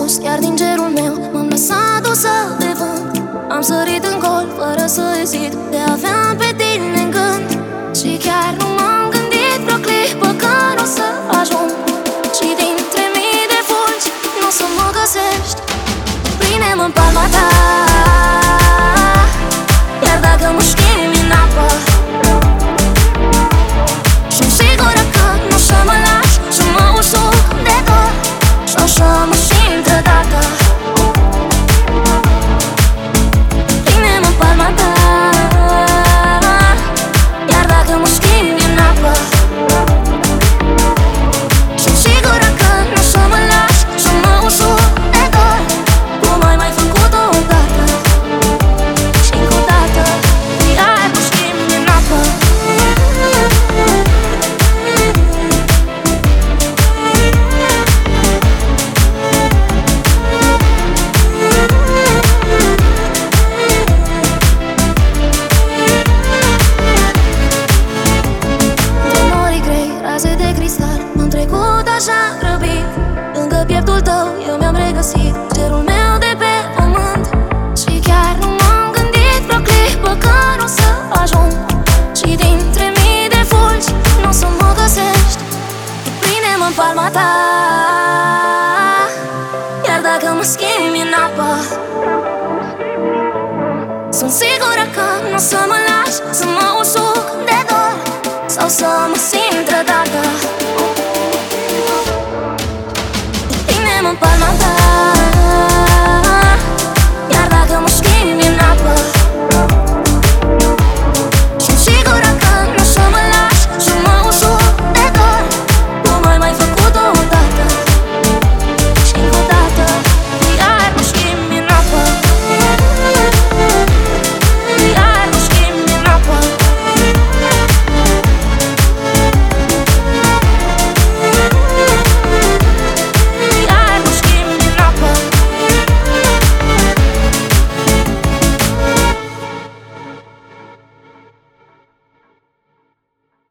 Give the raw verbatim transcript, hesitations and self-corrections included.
sus, iar din cerul meu m-am lăsat dusă de vânt. Am sărit în gol fără să ezit, te aveam pe tine în gând. Și chiar nu m-am gândit vreo clipă că n-o să ajung. Și dintre mii de fulgi n-o să mă găsești. Prinde-mă în palma ta, iar dacă mă schimbi în apă, și-mi sigură că n-o să mă lași să mă usuc de dor și o să mă simt trădată. Prinde-mă în palma ta, iar dacă mă schimbi în apă, și-mi sigură că n-o să mă lași să mă usuc de dor, cum ai mai făcut-o odată și încă o dată, iar mă schimbi în apă. Raze de cristal, m-am trecut așa grăbit. Lângă pieptul tău eu mi-am regăsit cerul meu de pe pământ. Și chiar nu m-am gândit vreo clipă că n-o să ajung. Și dintre mii de fulgi n-o să mă găsești. Prinde-mă în palma ta, iar dacă mă schimbi în apă, sunt sigură că n-o să mă lași să mă usuc de dor sau să mă simt trădată. Prinde-mă în palma ta,